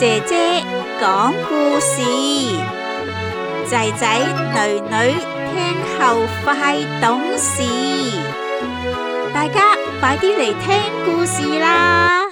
姐姐講故事，仔仔女女聽後快懂事，大家快啲嚟聽故事啦！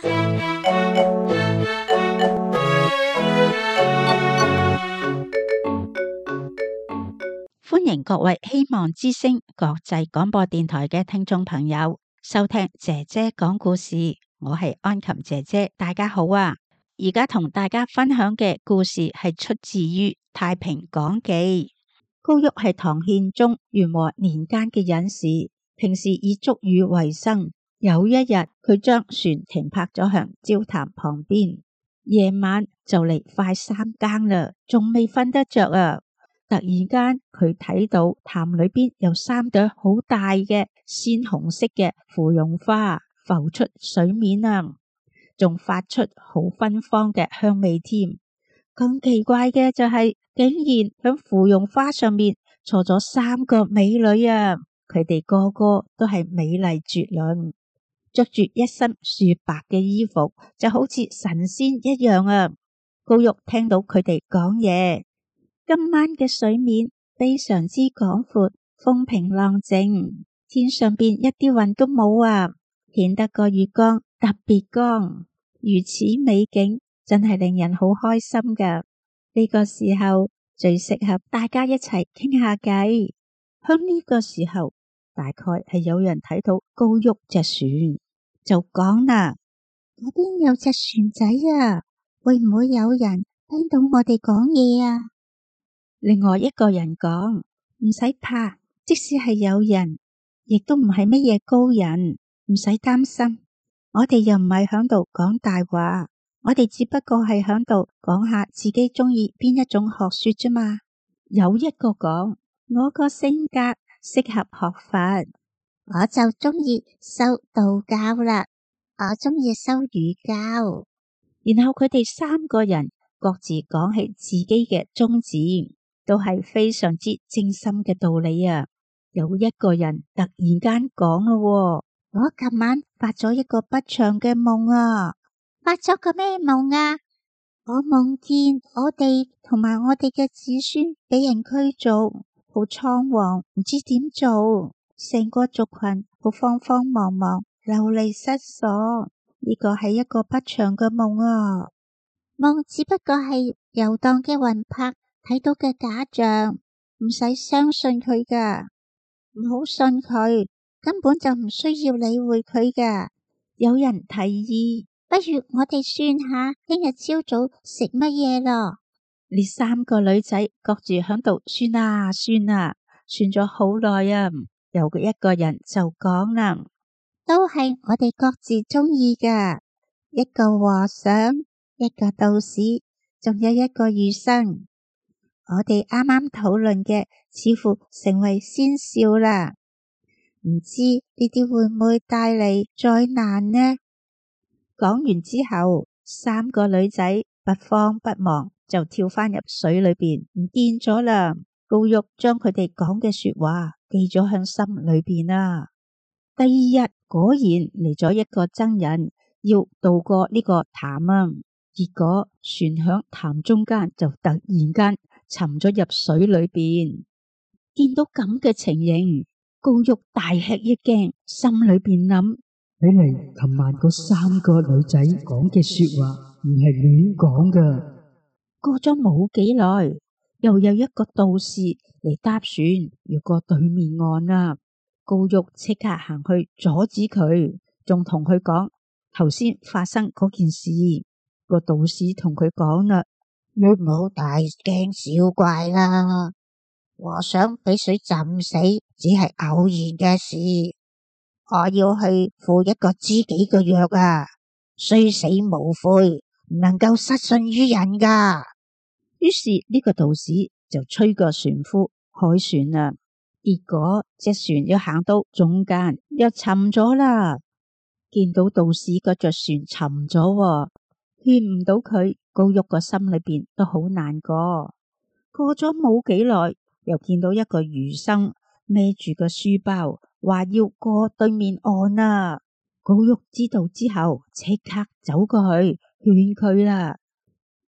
歡迎各位希望之聲國際廣播電台嘅聽眾朋友收聽姐姐講故事，我係安琴姐姐，大家好啊！而家同大家分享嘅故事係出自於《太平講記》。高旭係唐憲宗元和年間嘅隱士，平時以捉魚為生。有一日，佢將船停泊咗響蕉潭旁邊，夜晚就嚟快3更啦，仲未瞓得着啊！突然間，佢睇到潭裏邊有3朵好大嘅鮮紅色嘅芙蓉花浮出水面啊，仲發出好芬芳嘅香味添。更奇怪嘅就係，竟然響芙蓉花上面坐咗3個美女啊！佢哋個個都係美麗絕倫，着住一身雪白嘅衣服，就好似神仙一樣啊！高旭聽到佢哋講嘢。今晚嘅水面非常之廣闊，風平浪靜，天上邊一啲雲都冇啊，顯得個月光特別光。如此美景真係令人好開心噶。呢個時候最適合大家一齊傾下偈。響呢個時候，大概係有人睇到高旭隻船，就講啦：嗰邊有隻船仔啊，會唔會有人聽到我哋講嘢啊？另外一個人講：唔使怕，即使係有人，亦都唔係乜嘢高人，唔使擔心。我哋又唔係響度講大話，我哋只不過係響度講下自己中意邊一種學說啫嘛。有一個講：我個性格適合學佛，我就中意修道教啦，我中意修儒教。然後佢哋3個人各自講起自己嘅宗旨，都係非常之正心嘅道理啊！有一個人突然間講咯：我琴晚發咗一個不祥嘅夢啊！發咗個咩夢啊？我夢見我哋同埋我哋嘅子孫俾人驅逐，好倉皇，唔知點做，成個族群好慌慌忙忙，流離失所。呢個係一個不祥嘅夢啊！夢只不過係遊蕩嘅魂魄睇到嘅假象，唔使相信佢噶，唔好信佢，根本就唔需要理會佢噶。有人提議，不如我哋算下聽日朝早食乜嘢咯。呢3個女仔各自響度算啊算啊，算咗好耐啊。有一個人就講啦，都係我哋各自中意噶，一個和尚，一個道士，仲有一個儒生。我哋啱啱討論嘅似乎成為先兆啦，唔知呢啲會唔會帶嚟災難呢？講完之後，3個女仔不慌不忙就跳返入水裏邊，唔見咗啦。高旭將佢哋講嘅說話記咗響心裏邊啦。第2日果然嚟咗一個僧人，要渡過呢個潭啊，結果船響潭中間就突然間沉咗入水裏邊。見到咁嘅情形，高旭大吃一驚，心裏邊諗： 睇嚟琴晚嗰3個女仔講嘅說話唔係亂講噶。 過咗冇幾耐，又有一個道士嚟搭船要過對面岸啊。高旭即刻行去阻止佢，仲同佢講頭先發生嗰件事。個道士同佢講啦： 你唔好大驚小怪啦，和尚俾水浸死只係偶然嘅事，我要去赴一個知己嘅約啊，雖死無悔，唔能夠失信於人噶。 於是呢個道士就催個船夫開船啦，結果隻船要行到中間又沉咗啦。見到道士嗰隻船沉咗，勸唔到佢，高旭個心裏邊都好難過。過咗冇幾耐，又見到一個儒生孭住個書包，話要過對面岸啊。高旭知道之後，即刻走過去勸佢啦。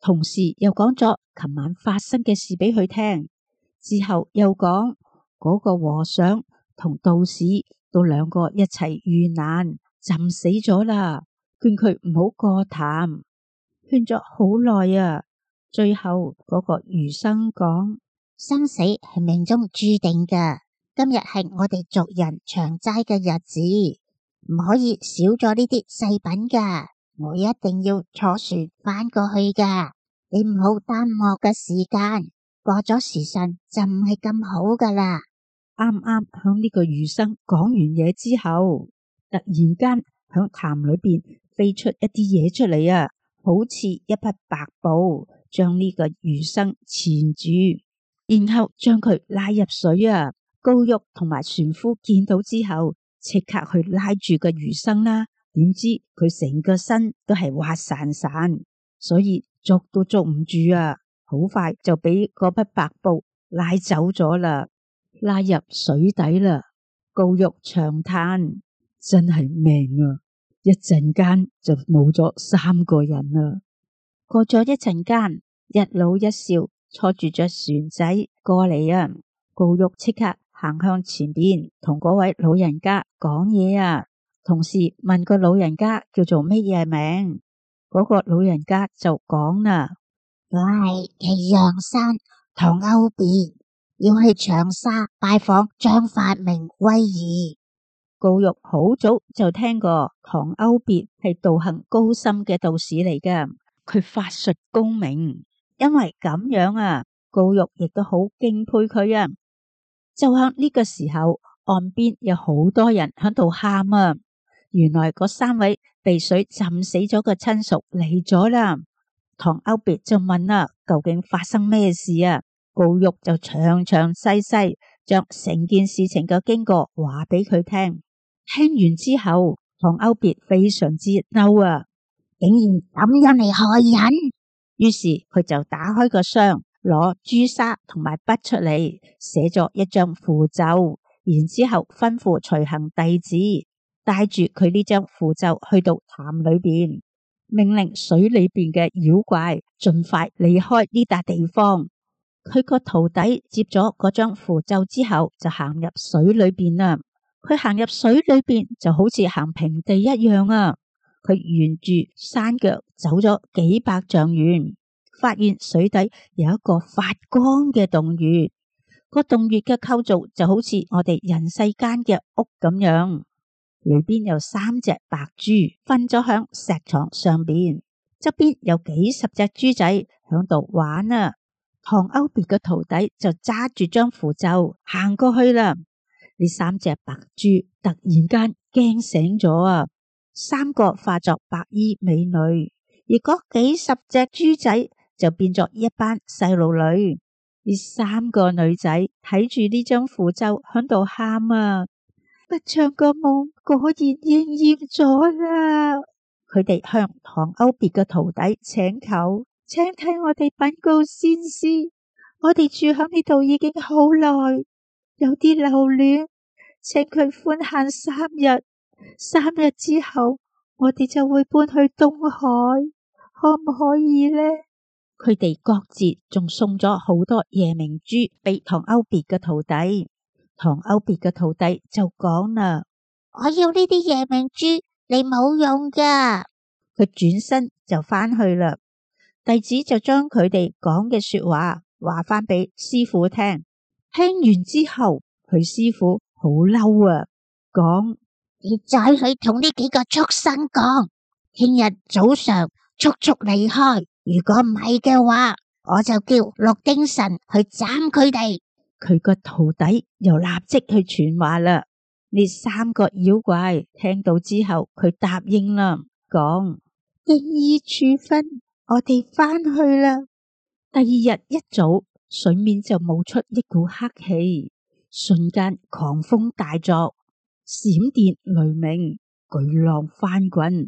同時又講咗琴晚發生嘅事俾佢聽。之後又講嗰個和尚同道士都兩個一齊遇難，浸死咗啦，勸佢唔好過潭，勸咗好耐啊。最後嗰個儒生講： 生死係命中注定㗎，今日係我哋族人長齋嘅日子，唔可以少咗呢啲祭品㗎。我一定要坐船返過去㗎，你唔好耽誤我嘅時間，過咗時辰就唔係咁好㗎啦。 啱啱響呢個儒生講完嘢之後，突然間響潭裏邊飛出一啲嘢出嚟啊，好似一匹白布，將呢個儒生纏住，然後將佢拉入水啊。高玉同埋船夫見到之後，即刻去拉住個儒生啦。點知佢成個身都係滑潺潺，所以捉都捉唔住啊！好快就俾嗰匹白布拉走咗啦，拉入水底啦。高玉長嘆：真係命啊！一陣間就冇咗3個人啦。過咗一陣間，一老一少坐住隻船仔過嚟啊！高玉即刻行向前邊，同嗰位老人家講嘢啊！同時問個老人家叫做乜嘢名，嗰個老人家就講啦： 我係祁陽山唐歐別，要去長沙拜訪張發明威儀。 高玉好早就聽過唐歐別係道行高深嘅道士嚟㗎，佢法術高明，因為咁樣啊，高玉亦都好敬佩佢啊。就喺呢個時候，岸邊有好多人喺度喊啊！原來嗰3位被水浸死咗嘅親屬嚟咗啦。唐歐別就問啦：究竟發生咩事啊？高玉就詳詳細細將成件事情嘅經過話俾佢聽。聽完之後，唐歐別非常之嬲啊！ 竟然咁樣嚟害人。 於是佢就打開個箱，攞朱砂同埋筆出嚟，寫咗一張符咒，然之後吩咐隨行弟子帶住佢呢張符咒去到潭裏邊，命令水裏邊嘅妖怪盡快離開呢笪地方。佢個徒弟接咗嗰張符咒之後，就行入水裏邊啦。佢行入水裏邊就好似行平地一樣啊！佢沿住山腳走咗幾百丈遠，發現水底有一個發光嘅洞穴。個洞穴嘅構造就好似我哋人世間嘅屋咁樣，裏邊有3隻白豬瞓咗響石床上邊，側邊有幾10隻豬仔響度玩啊！唐歐別嘅徒弟就揸住張符咒行過去啦。呢3隻白豬突然間驚醒咗啊！3個化作白衣美女，而嗰幾10隻豬仔就變咗一班細路女。呢3個女仔睇住呢張符咒響度喊啊！不祥個夢果然應驗咗啦！佢哋向唐歐別嘅徒弟請求，請睇我哋稟告先師，我哋住響呢度已經好耐，有啲留戀，請佢寬限3日，3日之後我哋就會搬去東海，可唔可以呢？佢哋各自仲送咗好多夜明珠俾唐歐別嘅徒弟。唐歐別嘅徒弟就講啦： 我要呢啲夜明珠，你冇用噶。 佢轉身就返去啦。弟子就將佢哋講嘅說話話返俾師父聽。聽完之後，佢師父好嬲啊，講： 你再去同呢幾個畜生講，聽日早上速速離開。如果唔係嘅話，我就叫六丁神去斬佢哋。 佢個徒弟又立即去傳話啦。呢3個妖怪聽到之後，佢答應啦，講：應依處分，我哋返去啦。第2日一早，水面就冒出一股黑氣，瞬間狂風大作，閃電雷鳴，巨浪翻滾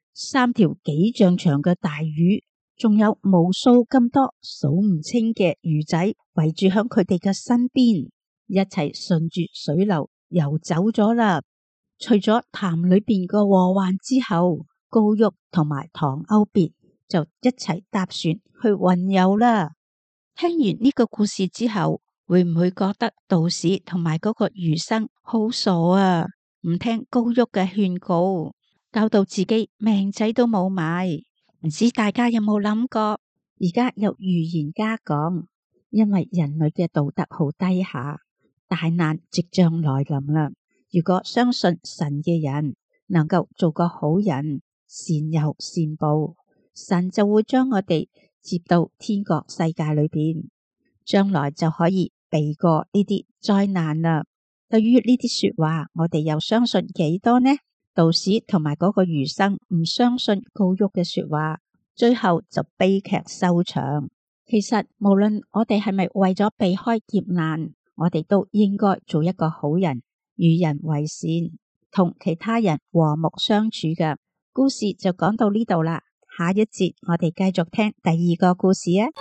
，3條幾丈長嘅大魚，仲有無數咁多數唔清嘅魚仔圍住響佢哋嘅身邊，一齊順住水流游走咗啦。除咗潭裏邊個禍患之後，高玉同埋唐歐別就一齊搭船去雲遊啦。聽完呢個故事之後，會唔會覺得道士同埋嗰個儒生好傻啊？唔聽高旭嘅勸告，搞到自己命仔都冇埋。唔知大家有冇諗過？而家有預言家講，因為人類嘅道德好低下，大難即將來臨啦。如果相信神嘅人能夠做個好人，善有善報，神就會將我哋接到天國世界裏邊，將來就可以避過呢啲災難啦。對於呢啲說話，我哋又相信幾多呢？道士同埋嗰個儒生唔相信高旭嘅說話，最後就悲劇收場。其實無論我哋係咪為咗避開劫難，我哋都應該做一個好人，與人為善，同其他人和睦相處嘅。故事就講到呢度啦，下一節我哋繼續聽第二個故事啊！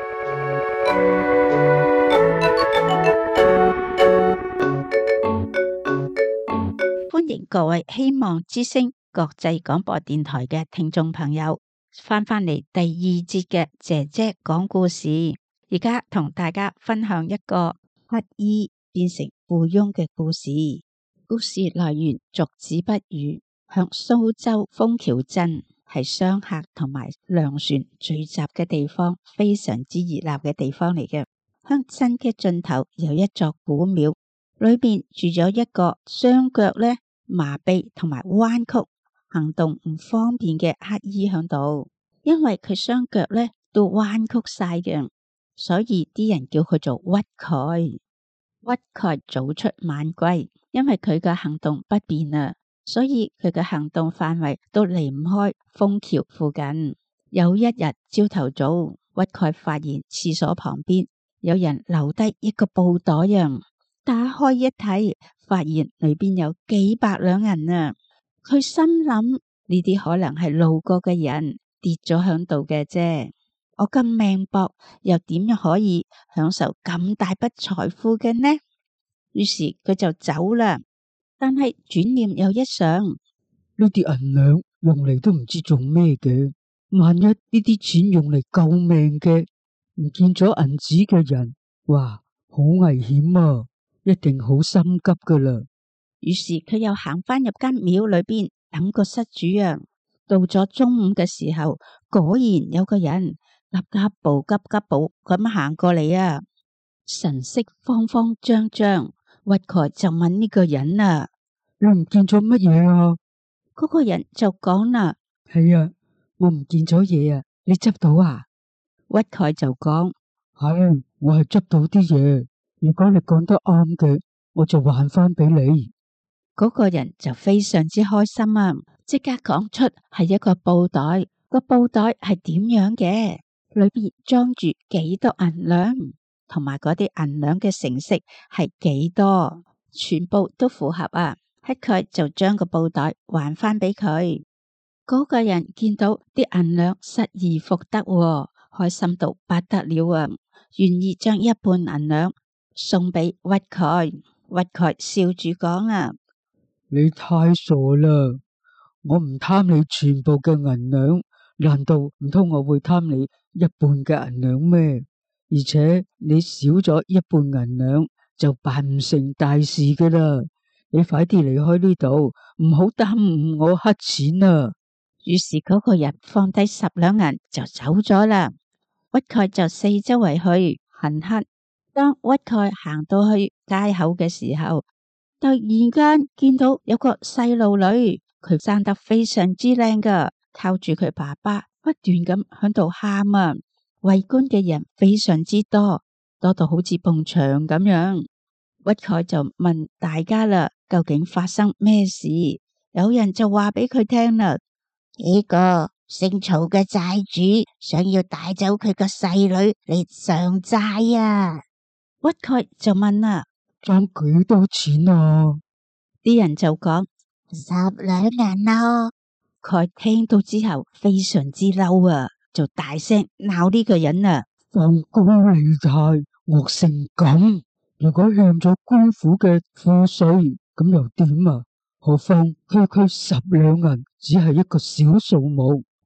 歡迎各位希望之聲國際廣播電台嘅聽眾朋友翻返嚟第二節嘅姐姐講故事。而家同大家分享一個乞衣變成富翁嘅故事。故事來源續子不語，向蘇州楓橋鎮係商客同埋糧船聚集嘅地方，非常之熱鬧嘅地方嚟嘅。向鎮嘅盡頭有一座古廟，裏邊住咗一個雙腳呢麻痹同埋彎曲，行動唔方便嘅乞衣響度。因為佢雙腳呢都彎曲晒嘅，所以啲人叫佢做屈丐。屈丐早出晚歸，因為佢嘅行動不便啊，所以佢嘅行動範圍都離唔開楓橋附近。有一日朝頭早，屈丐發現廁所旁邊有人留低一個布袋啊，打開一睇，發現裏邊有幾百兩銀啊。佢心諗，呢啲可能係路過嘅人跌咗響度嘅啫，我咁命薄，又點樣可以享受咁大筆財富嘅呢？於是佢就走啦。但係轉念又一想， 呢啲銀兩用嚟都唔知做咩嘅，萬一呢啲錢用嚟救命嘅，唔見咗銀紙嘅人，哇，好危險啊，一定好心急噶啦。 於是佢又行返入間廟裏邊等個失主啊。到咗中午嘅時候，果然有個人急急步咁行過嚟啊，神色慌慌張張。屈丐就問呢個人啊， 你唔見咗乜嘢啊？ 嗰個人就講啦， 係啊，我唔見咗嘢啊，你執到啊？ 屈丐就講， 係，我係執到啲嘢，如果你講得啱嘅，我就還翻俾你。 嗰個人就非常之開心啊，即刻講出係一個布袋，個布袋係點樣嘅，裏邊裝住幾多銀兩，同埋嗰啲銀兩嘅成色係幾多，全部都符合啊。乞丐就將個布袋還翻俾佢。嗰個人見到啲銀兩失而復得，開心到不得了啊，願意將一半銀兩送俾屈丐。屈丐笑住講啊， 你太傻啦！我唔貪你全部嘅銀兩，難道唔通我會貪你一半嘅銀兩咩？而且你少咗一半銀兩就辦唔成大事㗎啦！你快啲離開呢度，唔好耽誤我乞錢啊！ 於是嗰個人放低10兩銀就走咗啦。屈丐就四周圍去行乞。當屈丐行到去街口嘅時候，突然間見到有個細路女，佢生得非常之靚噶，靠住佢爸爸不斷咁響度喊啊！圍觀嘅人非常之多，多到好似埲牆咁樣。屈丐就問大家啦，究竟發生咩事？有人就話俾佢聽啦， 呢個姓曹嘅債主想要帶走佢個細女嚟償債啊！ 屈丐就問啦， 爭幾多錢啊？ 啲人就講 10兩銀咯。 佢聽到之後非常之嬲啊，就大聲鬧呢個人啊， 放高利貸，惡性咁。如果欠咗官府嘅賦稅，咁又點啊？何況區10兩銀只係一個小數目，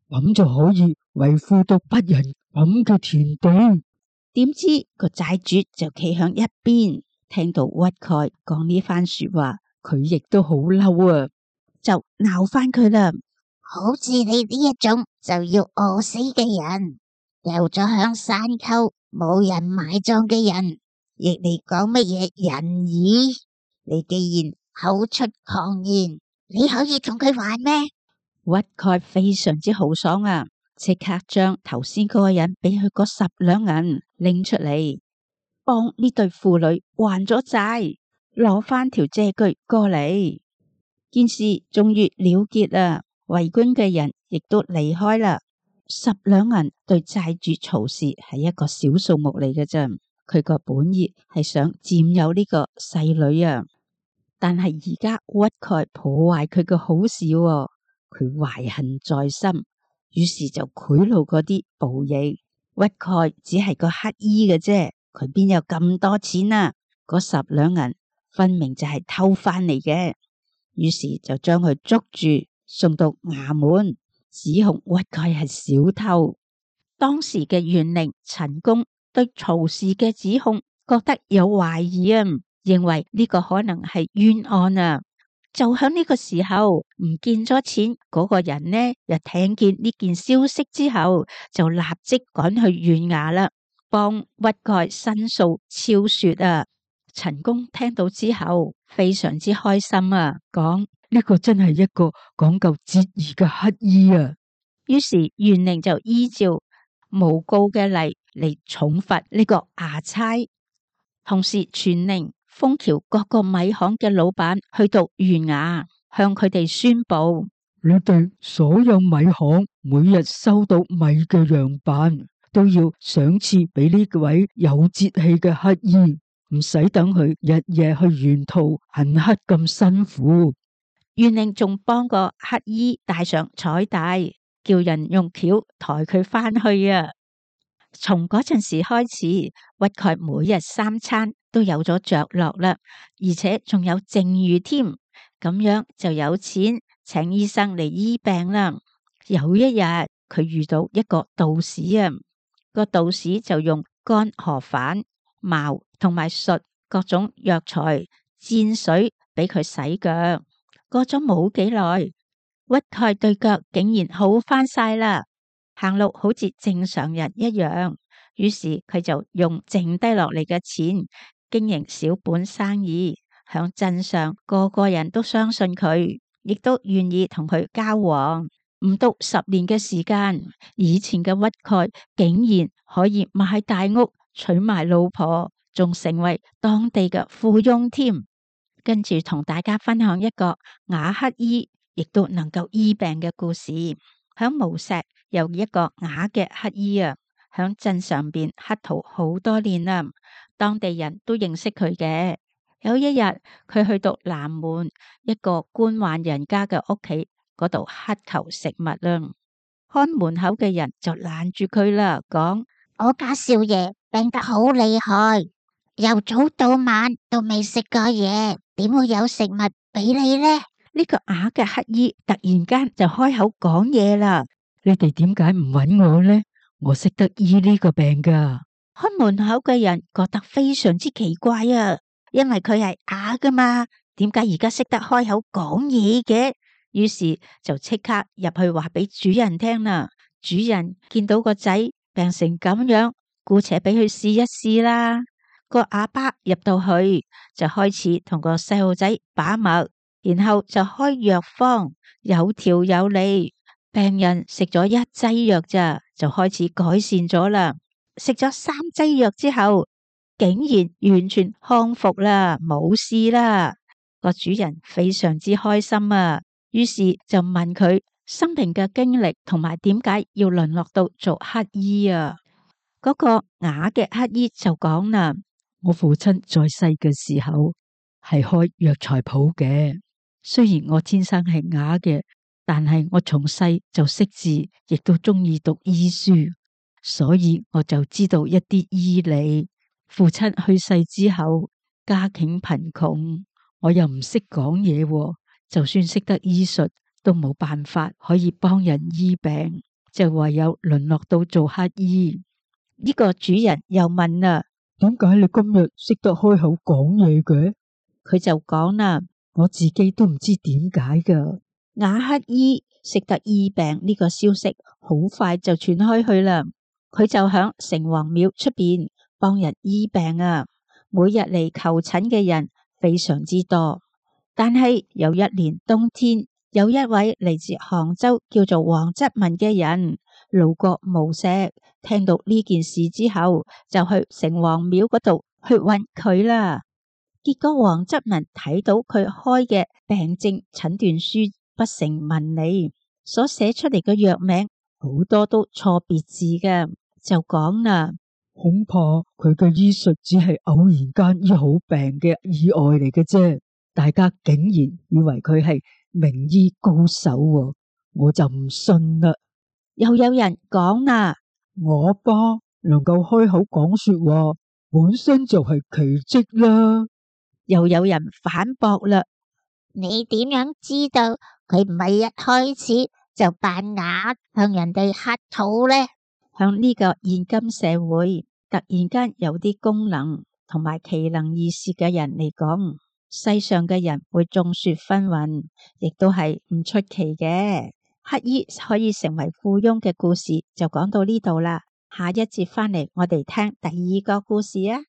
咁就可以為富到不仁咁嘅田地。 點知個債主就企響一邊，聽到屈蓋講呢番說話，佢亦都好嬲啊，就鬧翻佢啦。 好似你呢一種就要餓死嘅人，掉咗響山溝冇人埋葬嘅人，亦嚟講乜嘢仁義？你既然口出狂言，你可以同佢還咩？ 屈蓋非常之豪爽啊，即刻將頭先嗰個人俾佢嗰10兩銀拎出嚟，幫呢對父女還咗債，攞翻條借據過嚟。件事終於了結啦，圍觀嘅人亦都離開啦。10兩銀對債主曹氏係一個小數目嚟嘅啫，佢個本意係想佔有呢個細女啊，但係而家屈蓋破壞佢嘅好事喎，佢懷恨在心，於是就賄賂嗰啲僕役。屈蓋只係個乞衣嘅啫，佢邊有咁多錢啊？嗰10兩銀分明就係偷翻嚟嘅。於是就將佢捉住，送到衙門，指控屈蓋係小偷。當時嘅縣令陳公對曹氏嘅指控覺得有懷疑啊，認為呢個可能係冤案啊。就喺呢個時候唔見咗錢嗰個人呢，又聽見呢件消息之後，就立即趕去縣衙啦，幫屈蓋申訴詔說啊。陳公聽到之後非常之開心啊，講呢個真係一個講究節義嘅乞衣啊。 於是縣令就依照誣告嘅例嚟重罰呢個衙差，同時傳令楓橋各個米行嘅老闆去到縣衙，向佢哋宣布： 你哋所有米行每日收到米嘅樣板，都要賞賜俾呢位有節氣嘅乞衣。唔使等佢日夜去沿途行乞咁辛苦。 縣令仲幫個乞衣帶上彩帶，叫人用轎抬佢翻去啊。從嗰陣時開始，屈蓋每日3餐都有咗着落啦，而且仲有剩餘添，咁樣就有錢請醫生嚟醫病啦。有一日，佢遇到一個道士啊，個道士就用乾河粉、茅同埋術各種藥材煎水俾佢洗腳。過咗冇幾耐，屈蓋對腳竟然好翻晒啦，行路好似正常人一樣。於是佢就用剩低落嚟嘅錢經營小本生意，響鎮上個個人都相信佢，亦都願意同佢交往。唔到10年嘅時間，以前嘅屈蓋竟然可以買大屋，娶埋老婆，仲成為當地嘅富翁添。跟住同大家分享一個啞乞衣亦都能夠醫病嘅故事。響無錫有一個啞嘅乞衣啊，響鎮上邊乞討好多年啦，當地人都認識佢嘅。有一日，佢去到南門一個官宦人家嘅屋企嗰度乞求食物啦，看門口嘅人就攔住佢啦，講： 我家少爺病得好厲害，由早到晚都未食過嘢，點會有食物俾你呢？ 呢個啞嘅乞衣突然間就開口講嘢啦： 你哋點解唔揾我呢？我識得醫呢個病噶。 看門口嘅人覺得非常之奇怪啊，因為佢係啞噶嘛，點解而家識得開口講嘢嘅？於是就即刻入去話俾主人聽啦。主人見到個仔病成咁樣，姑且俾佢試一試啦。個啞巴入到去就開始同個細路仔把脈，然後就開藥方，有條有理。病人食咗1劑藥咋，就開始改善咗啦。食咗3劑藥之後，竟然完全康復啦，冇事啦。個主人非常之開心啊，於是就問佢生平嘅經歷同埋點解要淪落到做乞衣啊。嗰個啞嘅乞衣就講啦： 我父親在世嘅時候係開藥材鋪嘅，雖然我天生係啞嘅，但係我從細就識字，亦都中意讀醫書，所以我就知道一啲醫理。父親去世之後，家境貧窮，我又唔識講嘢，就算識得醫術，都冇辦法可以幫人醫病。 就唯有淪落到做乞兒。呢個主人又問啦， 點解你今日識得開口講嘢嘅？ 佢就講啦， 我自己都唔知點解噶。 啞乞兒識得醫病呢個消息好快就傳開去啦，佢就響城隍廟出邊幫人醫病啊，每日嚟求診嘅人非常之多。但係有一年冬天，有一位嚟自杭州叫做黃則文嘅人路過無錫，聽到呢件事之後，就去城隍廟嗰度去揾佢啦。結果黃則文睇到佢開嘅病症診斷書不成文理，所寫出嚟嘅藥名好多都錯別字嘅，就講啦， 恐怕佢嘅醫術只係偶然間醫好病嘅意外嚟嘅啫。大家竟然以為佢係名醫高手喎，我就唔信啦。 又有人講啦， 我爸能夠開口講說話，本身就係奇蹟啦。 又有人反駁啦， 你點樣知道佢唔係一開始就扮啞向人哋乞討呢？ 向呢個現今社會突然間有啲功能同埋奇能異事嘅人嚟講，世上嘅人會眾說紛紜，亦都係唔出奇嘅。乞兒可以成為富翁嘅故事就講到呢度啦，下一節返嚟我哋聽第二個故事啊！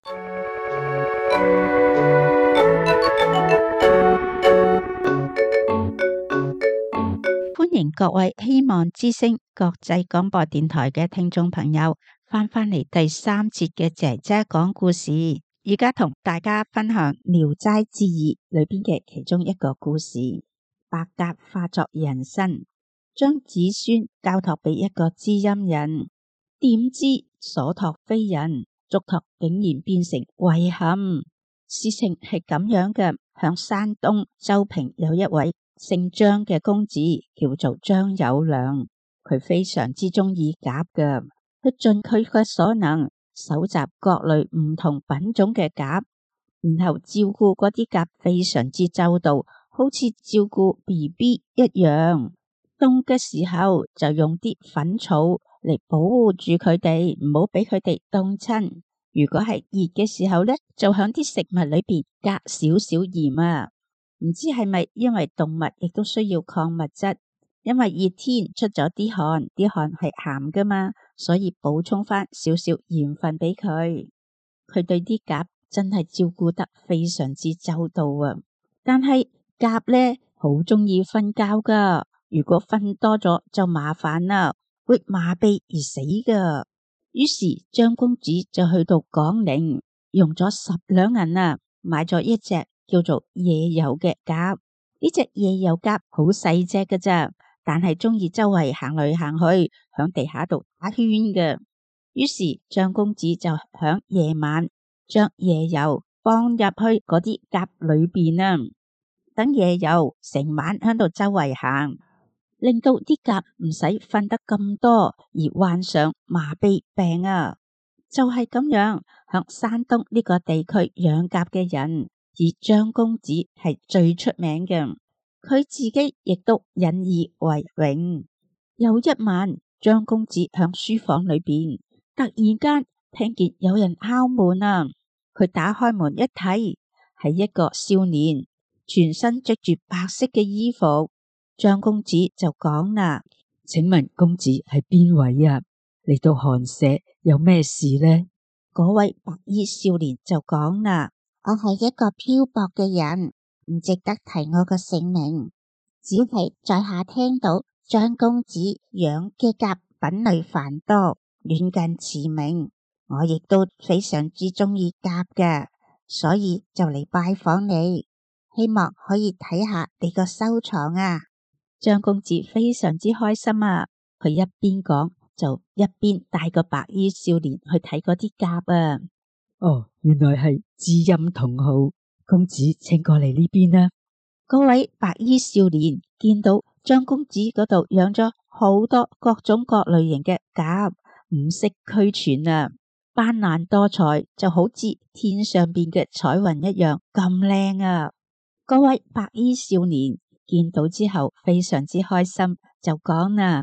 歡迎各位希望之聲國際廣播電台嘅聽眾朋友翻返嚟第三節嘅姐姐講故事，而家同大家分享《聊齋志異》裏邊嘅其中一個故事。白鴿化作人身，將子孫交託俾一個知音人，點知所託非人，囑託竟然變成遺憾。事情係咁樣嘅，響山東周平有一位姓張嘅公子，叫做張有良，佢非常之中意鴿嘅，佢盡佢嘅所能搜集各類唔同品種嘅鴿，然後照顧嗰啲鴿非常之周到，好似照顧 BB 一樣。凍嘅時候就用啲粉草嚟保護住佢哋，唔好俾佢哋凍親。如果係熱嘅時候呢，就響啲食物裏邊加少少鹽啊。唔知係咪因為動物亦都需要礦物質，因為熱天出咗啲汗，啲汗係鹹噶嘛，所以補充翻少少鹽分俾佢。佢對啲鴿真係照顧得非常之周到啊！但係鴿呢好鍾意瞓覺噶，如果瞓多咗就麻煩啦，會麻痹而死噶。於是張公子就去到廣陵，用咗10兩銀啊，買咗一隻叫做夜遊嘅鴿。呢隻夜遊鴿好細隻㗎咋，但係鍾意周圍行嚟行去，響地下度打圈嘅。於是張公子就響夜晚將夜遊放入去嗰啲鴿裏邊啊，等夜遊成晚響度周圍行，令到啲鴿唔使瞓得咁多而患上麻痹病啊！就係咁樣，響山東呢個地區養鴿嘅人，以張公子係最出名嘅，佢自己亦都引以為榮。有一晚，張公子響書房裏邊，突然間聽見有人敲門啊！佢打開門一睇，係一個少年，全身着住白色嘅衣服。張公子就講啦： 請問公子係邊位啊？嚟到寒舍有咩事呢？ 嗰位白衣少年就講啦： 我係一個漂泊嘅人，唔值得提我個姓名，只係在下聽到張公子養嘅鴿品類繁多，遠近馳名，我亦都非常之鍾意鴿嘅，所以就嚟拜訪你，希望可以睇下你個收藏啊！ 張公子非常之開心啊！佢一邊講就一邊帶個白衣少年去睇嗰啲鴿啊！ 哦，原來係知音同好，公子請過嚟呢邊啦。 嗰位白衣少年見到張公子嗰度養咗好多各種各類型嘅鴿，五色俱全啊，斑斕多彩，就好似天上邊嘅彩雲一樣咁靚啊！嗰位白衣少年見到之後非常之開心，就講啦：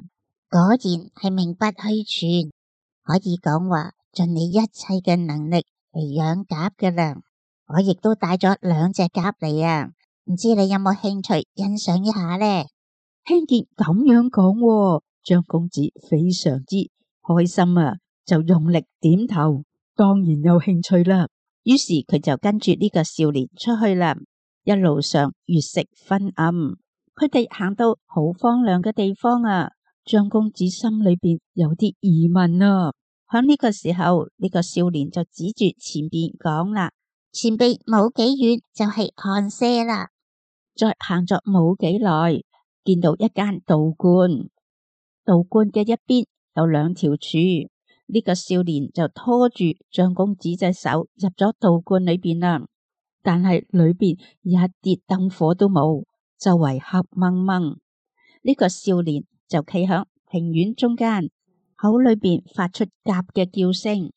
果然係名不虛傳，可以講話盡你一切嘅能力嚟養鴿㗎啦。我亦都帶咗2隻鴿嚟啊，唔知你有冇興趣欣賞一下呢？ 聽見咁樣講，張公子非常之開心啊，就用力點頭，當然有興趣啦。於是佢就跟住呢個少年出去啦。一路上月色昏暗，佢哋行到好荒涼嘅地方啊。張公子心裏邊有啲疑問啊。響呢個時候，呢個少年就指住前邊講啦： 前邊冇幾遠就係寒舍啦。 再行咗冇幾耐，見到一間道觀，道觀嘅一邊有2條柱。呢個少年就拖住張公子隻手入咗道觀裏邊啦。但係裏邊一啲燈火都冇，周圍黑掹掹。呢個少年就企響庭院中間，口裏邊發出鴿嘅叫聲。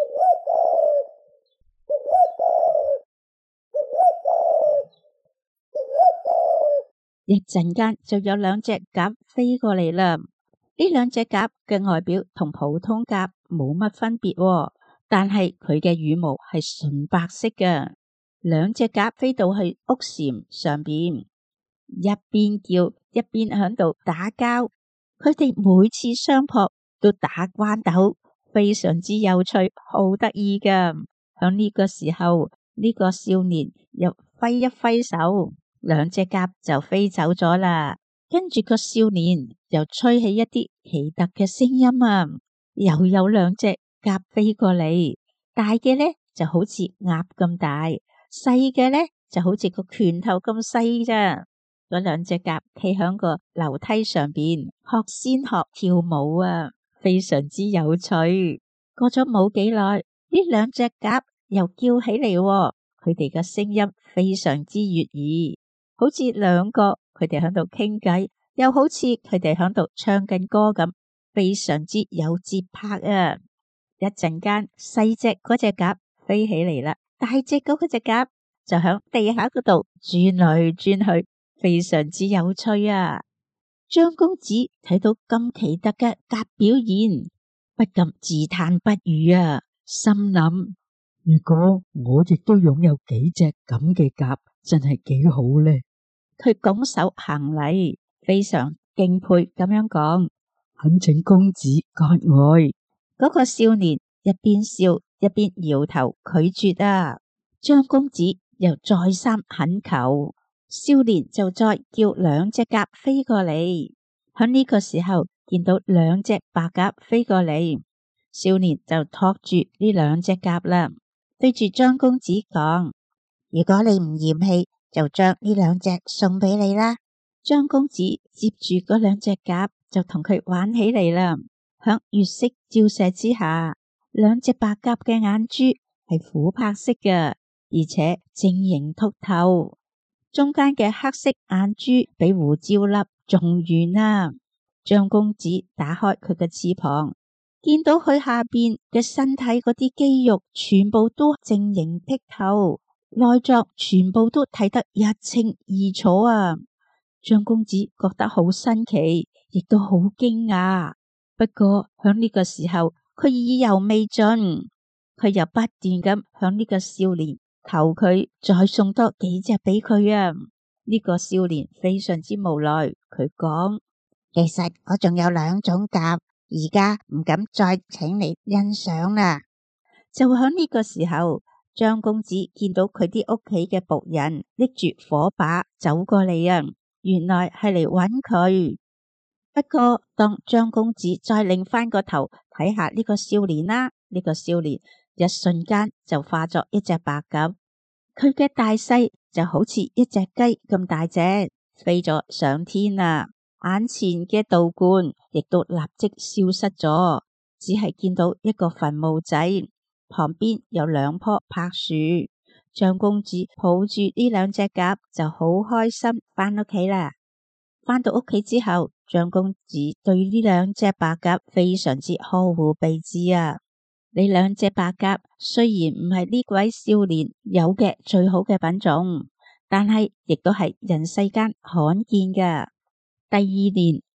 一陣間就有2隻鴿飛過嚟啦。呢2隻鴿嘅外表同普通鴿冇乜分別喎，但係佢嘅羽毛係純白色嘅。2隻鴿飛到去屋檐上邊，一邊叫一邊響度打交。佢哋每次相撲都打關斗，非常之有趣，好得意㗎。響呢個時候，呢個少年又揮一揮手，2隻鴿就飛走咗啦。跟住個少年又吹起一啲奇特嘅聲音啊，又有2隻鴿飛過嚟，大嘅呢就好似鴨咁大，細嘅呢就好似個拳頭咁細咋。嗰2隻鴿企響個樓梯上邊學先學跳舞啊，非常之有趣。過咗冇幾耐，呢2隻鴿又叫起嚟喎，佢哋嘅聲音非常之悅耳，好似2個佢哋響度傾偈，又好似佢哋響度唱緊歌咁，非常之有節拍啊！一陣間，細隻嗰隻鴿飛起嚟啦，大隻嗰隻鴿就響地下嗰度轉來轉去，非常之有趣啊！張公子睇到咁奇特嘅鴿表演，不禁自嘆不語啊，心諗： 如果我亦都擁有幾隻咁嘅鴿，真係幾好呢。 佢拱手行禮，非常敬佩咁樣講： 懇請公子割愛。 嗰個少年一邊笑一邊搖頭拒絕啊。張公子又再三懇求，少年就再叫2隻鴿飛過嚟。喺呢個時候見到2隻白鴿飛過嚟，少年就托住呢2隻鴿啦，對住張公子講： 如果你唔嫌棄，就將呢2隻送俾你啦。 張公子接住嗰2隻鴿就同佢玩起嚟啦。響月色照射之下，2隻白鴿嘅眼珠係琥珀色嘅，而且晶瑩剔透，中間嘅黑色眼珠比胡椒粒仲圓啊！張公子打開佢嘅翅膀，見到佢下邊嘅身體嗰啲肌肉全部都晶瑩剔透，內臟全部都睇得一清二楚啊！張公子覺得好新奇，亦都好驚訝。不過響呢個時候，佢意猶未盡，佢又不斷咁向呢個少年求佢再送多幾隻俾佢啊！呢個少年非常之無奈，佢講： 其實我仲有2種鴿，而家唔敢再請你欣賞啦。 就響呢個時候，張公子見到佢啲屋企嘅僕人拎住火把走過嚟啊，原來係嚟揾佢。不過當張公子再擰翻個頭睇下呢個少年啦，呢個少年一瞬間就化作一隻白鴿，佢嘅大細就好似一隻雞咁大隻，飛咗上天啦。眼前嘅道觀亦都立即消失咗，只係見到一個墳墓仔，旁邊有2棵柏樹。張公子抱住呢2隻鴿就好開心翻屋企啦。翻到屋企之後，張公子對呢2隻白鴿非常之呵護備至啊！呢2隻白鴿雖然唔係呢位少年有嘅最好嘅品種，但係亦都係人世間罕見嘅。第2年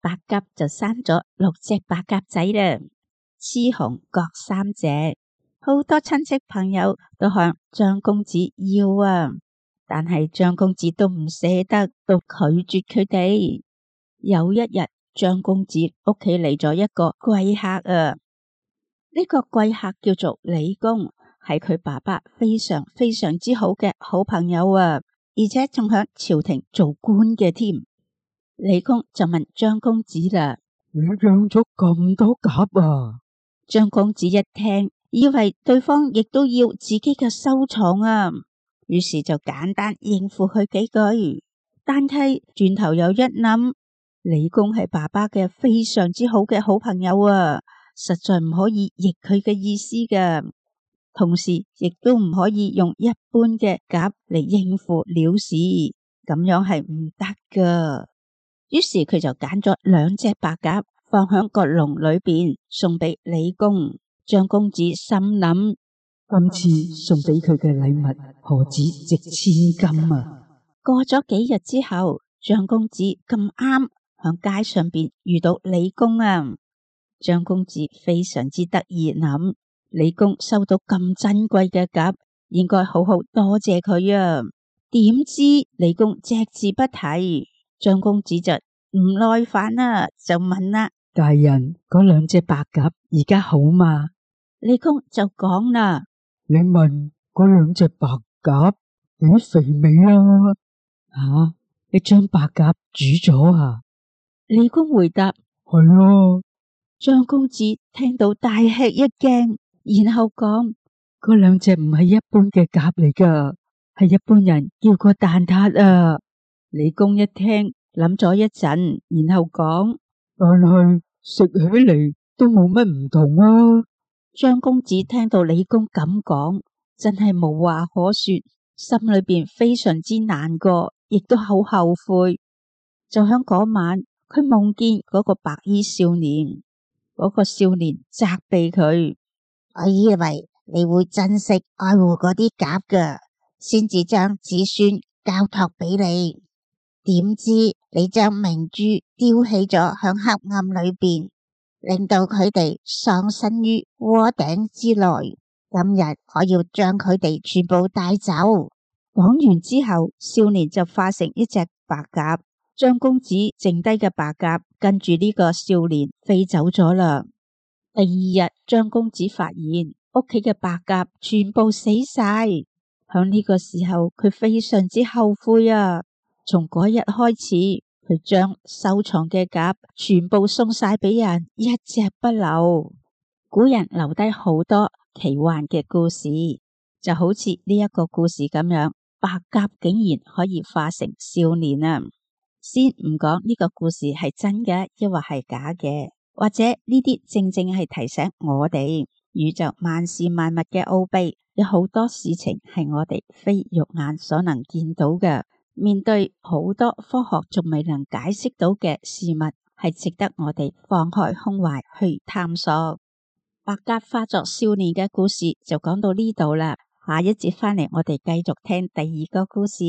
白鴿就生咗6隻白鴿仔啦，雌雄各3隻。好多親戚朋友都向張公子要啊，但係張公子都唔捨得，都拒絕佢哋。有一日，張公子屋企嚟咗一個貴客啊，呢個貴客叫做李公，係佢爸爸非常非常之好嘅好朋友啊，而且仲響朝廷做官嘅添。李公就問張公子啦： 你養咗咁多鴿啊？ 張公子一聽，以為對方亦都要自己嘅收藏啊，於是就簡單應付佢幾句。但係轉頭又一諗，李公係爸爸嘅非常之好嘅好朋友啊，實在唔可以逆佢嘅意思㗎，同時亦都唔可以用一般嘅鴿嚟應付了事，咁樣係唔得㗎。於是佢就揀咗2隻白鴿放響個籠裏邊，送俾李公。張公子心諗， 今次送俾佢嘅禮物何止值千金啊！ 過咗幾日之後，張公子咁啱響街上邊遇到李公啊。張公子非常之得意諗，李公收到咁珍貴嘅鴿，應該好好多謝佢啊。點知李公隻字不提，張公子就唔耐煩啦，就問啦： 大人，嗰2隻白鴿而家好嘛？ 李公就講啦： 你問嗰2隻白鴿幾肥美啊？吓，你將白鴿煮咗啊？ 李公回答： 係啊。 張公子聽到大吃一驚，然後講： 嗰2隻唔係一般嘅鴿嚟噶，係一般人叫個蛋撻啊。 李公一聽，諗咗一陣，然後講： 但係食起嚟都冇乜唔同啊。 張公子聽到李公咁講，真係無話可說，心裏邊非常之難過，亦都好後悔。就響嗰晚，佢夢見嗰個白衣少年，嗰個少年責備佢： 我以為你會珍惜愛護嗰啲鴿㗎，先至將子孫交託俾你。點知你將明珠丟棄咗響黑暗裏邊，令到佢哋喪身於鍋頂之內。今日我要將佢哋全部帶走。 講完之後，少年就化成一隻白鴿。張公子剩低嘅白鴿跟住呢個少年飛走咗啦。第2日，張公子發現屋企嘅白鴿全部死晒。響呢個時候，佢非常之後悔啊！從嗰日開始，佢將收藏嘅鴿全部送晒俾人，一隻不留。古人留低好多奇幻嘅故事，就好似呢一個故事咁樣，白鴿竟然可以化成少年啊！先唔講呢個故事係真嘅，抑或係假嘅，或者呢啲正正係提醒我哋，宇宙萬事萬物嘅奧秘，有好多事情係我哋非肉眼所能見到嘅。面對好多科學仲未能解釋到嘅事物，係值得我哋放開胸懷去探索。白鴿化作少年嘅故事就講到呢度啦，下一節返嚟我哋繼續聽第2個故事。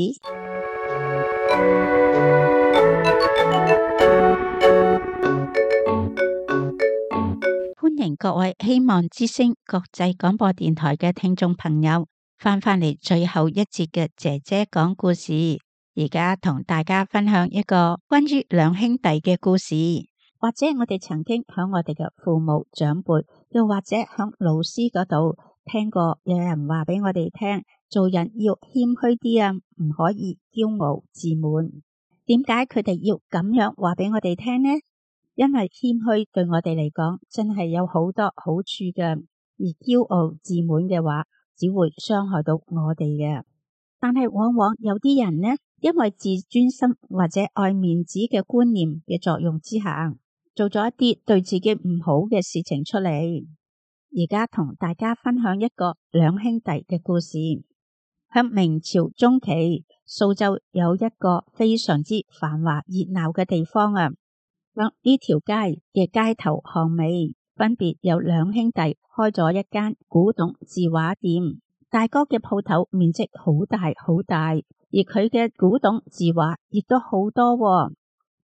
歡迎各位希望之聲國際廣播電台嘅聽眾朋友返嚟最後一節嘅姐姐講故事。而家同大家分享一個關於2兄弟嘅故事，或者我哋曾經響我哋嘅父母長輩，又或者響老師嗰度聽過有人話俾我哋聽，做人要謙虛啲啊，唔可以驕傲自滿。點解佢哋要咁樣話俾我哋聽呢？因為謙虛對我哋嚟講真係有好多好處嘅，而驕傲自滿嘅話，只會傷害到我哋嘅。但係往往有啲人呢，因為自尊心或者愛面子嘅觀念嘅作用之下，做咗一啲對自己唔好嘅事情出嚟。而家同大家分享一個2兄弟嘅故事。喺明朝中期，蘇州有一個非常之繁華熱鬧嘅地方啊。喺呢條街嘅街頭巷尾，分別有2兄弟開咗一間古董字畫店。大哥嘅鋪頭面積好大好大，而佢嘅古董字畫亦都好多喎。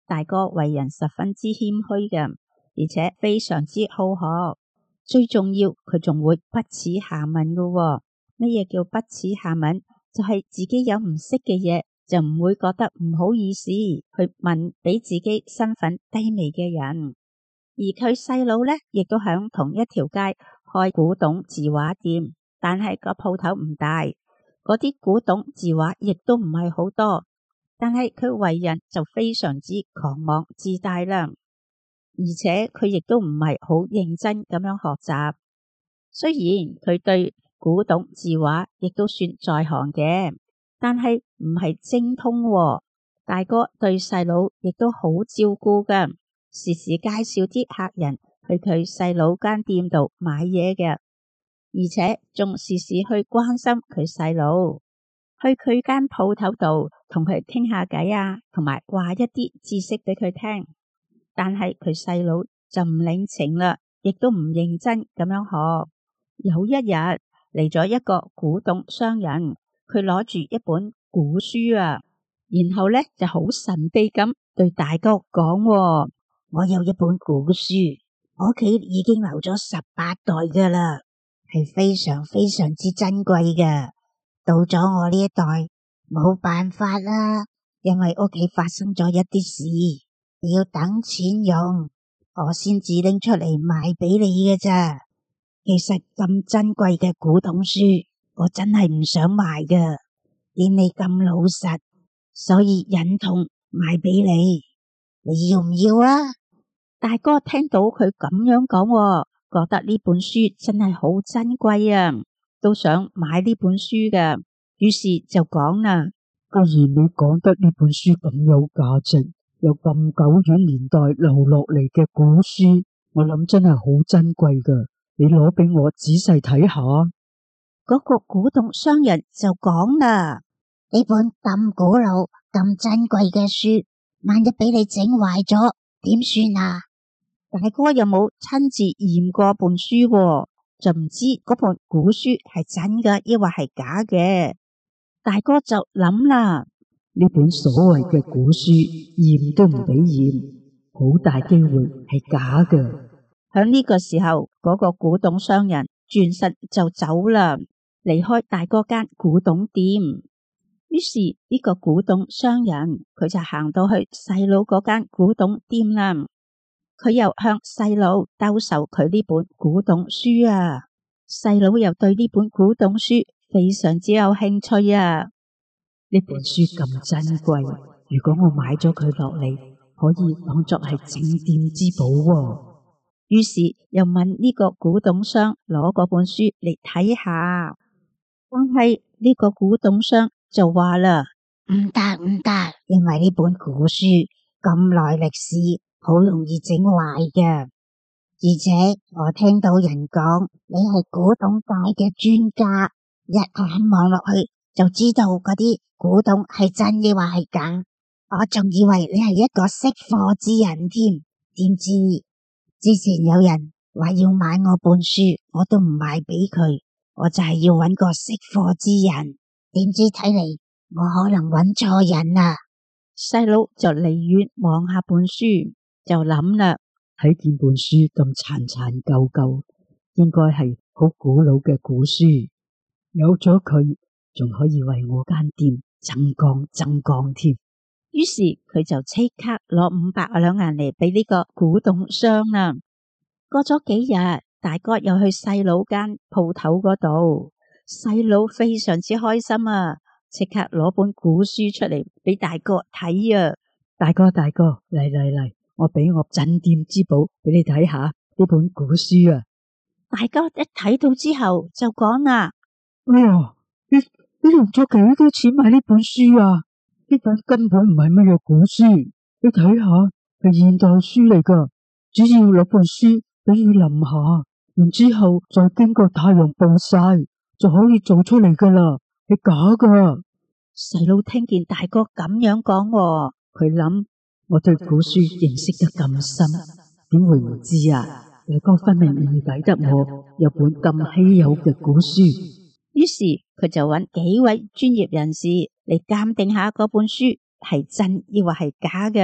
大哥為人十分之謙虛嘅，而且非常之好學。最重要，佢仲會不恥下問嘅喎。乜嘢叫不恥下問？就係自己有唔識嘅嘢，就唔會覺得唔好意思去問比自己身份低微嘅人。而佢細佬呢，亦都響同一條街開古董字畫店，但係個鋪頭唔大，嗰啲古董字畫亦都唔係好多，但係佢為人就非常之狂妄自大啦。而且佢亦都唔係好認真咁樣學習，雖然佢對古董字畫亦都算在行嘅，但係唔係精通喎。大哥對細佬亦都好照顧㗎，時時介紹啲客人去佢細佬間店度買嘢嘅，而且仲時時去關心佢細佬，去佢間鋪頭度同佢傾下偈啊，同埋話一啲知識俾佢聽。但係佢細佬就唔領情啦，亦都唔認真咁樣學。有一日嚟咗一個古董商人，佢攞住一本古書啊，然後呢就好神秘咁對大哥講： 我有一本古書，我屋企已經留咗18代噶啦，係非常非常之珍貴嘅。到咗我呢一代冇辦法啦，因為屋企發生咗一啲事，要等錢用，我先至拎出嚟賣俾你嘅咋。其實咁珍貴嘅古董書，我真係唔想賣噶，見你咁老實，所以忍痛賣俾你，你要唔要啊？ 大哥聽到佢咁樣講，覺得呢本書真係好珍貴啊，都想買呢本書嘅，於是就講啦： 既然你講得呢本書咁有價值，有咁久遠年代留落嚟嘅古書，我諗真係好珍貴噶。你攞俾我仔細睇下。 嗰個古董商人就講啦： 呢本咁古老、咁珍貴嘅書，萬一俾你整壞咗，點算啊？ 大哥又冇親自驗過本書喎，就唔知嗰本古書係真嘅，抑或係假嘅。大哥就諗啦， 呢本所謂嘅古書驗都唔俾驗，好大機會係假嘅。 響呢個時候，嗰個古董商人轉身就走啦，離開大哥間古董店。於是呢個古董商人佢就行到去細佬嗰間古董店啦，佢又向細佬兜售佢呢本古董書啊。細佬又對呢本古董書非常之有興趣啊。 呢本書咁珍貴，如果我買咗佢落嚟，可以當作係鎮店之寶喎。 於是又問呢個古董商攞嗰本書嚟睇下，但係呢個古董商就話啦： 唔得唔得，因為呢本古書咁耐歷史，好容易整壞嘅。而且我聽到人講你係古董界嘅專家，一眼望落去就知道嗰啲古董係真嘅話係假。我仲以為你係一個識貨之人添，點知之前有人話要買我本書，我都唔賣俾佢，我就係要揾個識貨之人，點知睇嚟我可能揾錯人啦。 細佬就離遠望下本書，就諗啦， 睇見本書咁殘殘舊舊，應該係好古老嘅古書，有咗佢仲可以為我間店增光添。 於是佢就即刻攞500兩銀嚟俾呢個古董商啦。過咗幾日，大哥又去細佬間鋪頭嗰度，細佬非常之開心啊，即刻攞本古書出嚟俾大哥睇啊。 大哥，嚟，我俾我鎮店之寶俾你睇下呢本古書啊。 大哥一睇到之後就講啦： 哇，你用咗幾多錢買呢本書啊？呢本根本唔係乜嘢古書，你睇下係現代書嚟噶，只要攞本書俾雨淋下，然之後再經過太陽暴曬，就可以做出嚟噶啦，係假噶。 細佬聽見大哥咁樣講喎，佢諗： 我對古書認識得咁深，點會唔知啊？大哥分明唔抵得我有本咁稀有嘅古書。 於是佢就揾幾位專業人士嚟鑑定下嗰本書係真抑或係假嘅。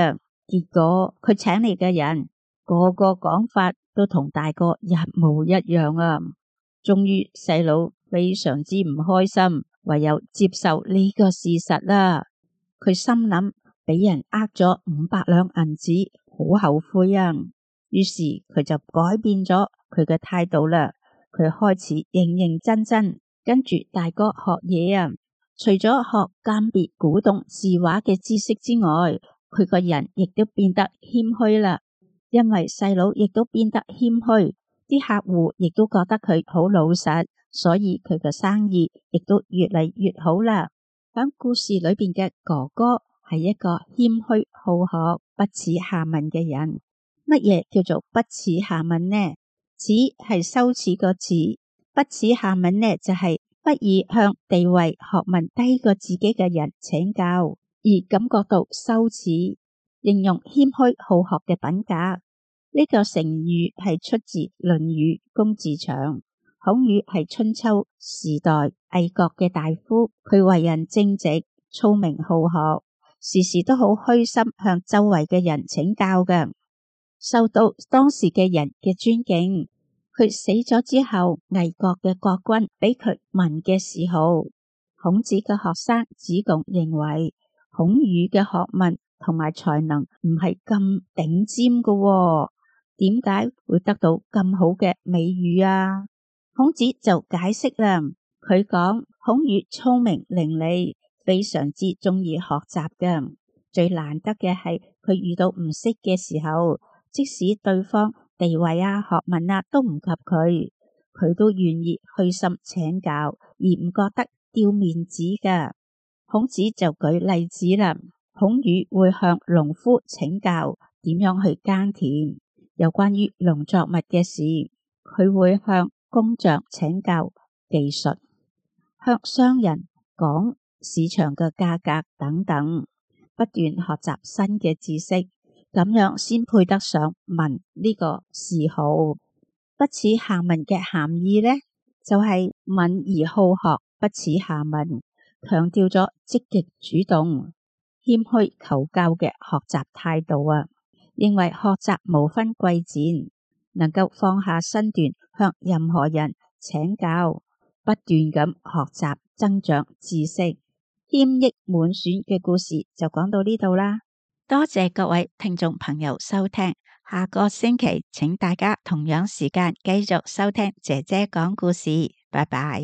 結果佢請嚟嘅人個個講法都同大哥一模一樣啊！終於細佬非常之唔開心，唯有接受呢個事實啦。佢心諗俾人呃咗500兩銀子，好後悔啊！於是佢就改變咗佢嘅態度啦。佢開始認認真真跟住大哥學嘢啊！除咗學鑑別古董字畫嘅知識之外，佢個人亦都變得謙虛啦。因為細佬亦都變得謙虛，啲客戶亦都覺得佢好老實，所以佢嘅生意亦都越嚟越好啦。響故事裏邊嘅哥哥係一個謙虛好學、不恥下問嘅人。乜嘢叫做不恥下問呢？恥係羞恥個恥，不恥下問呢就係不以向地位學問低過自己嘅人請教而感覺到羞恥，形容謙虛好學嘅品格。呢個成語係出自《論語·公冶長》。孔乙係春秋時代魏國嘅大夫，佢為人正直、聰明好學，時時都好虛心向周圍嘅人請教嘅，受到當時嘅人嘅尊敬。佢死咗之後，魏國嘅國君俾佢文嘅諡號。孔子嘅學生子貢認為孔乙嘅學問同埋才能唔係咁頂尖嘅喎，點解會得到咁好嘅美譽啊？孔子就解釋啦，佢講孔乙聰明伶俐，非常之中意學習嘅。最難得嘅係佢遇到唔識嘅時候，即使對方地位啊、學問啊都唔及佢，佢都願意虛心請教，而唔覺得丟面子㗎。孔子就舉例子啦，孔乙會向農夫請教點樣去耕田，有關於農作物嘅事，佢會向工匠請教技術，向商人講市場嘅價格等等，不斷學習新嘅知識，咁樣先配得上文呢個諡號。不恥下問嘅含義呢，就係敏而好學，不恥下問，強調咗積極主動、謙虛求教嘅學習態度啊！認為學習無分貴賤，能夠放下身段向任何人請教，不斷咁學習增長知識，謙益滿損嘅故事就講到呢度啦。多謝各位聽眾朋友收聽，下個星期請大家同樣時間繼續收聽姐姐講故事，拜拜。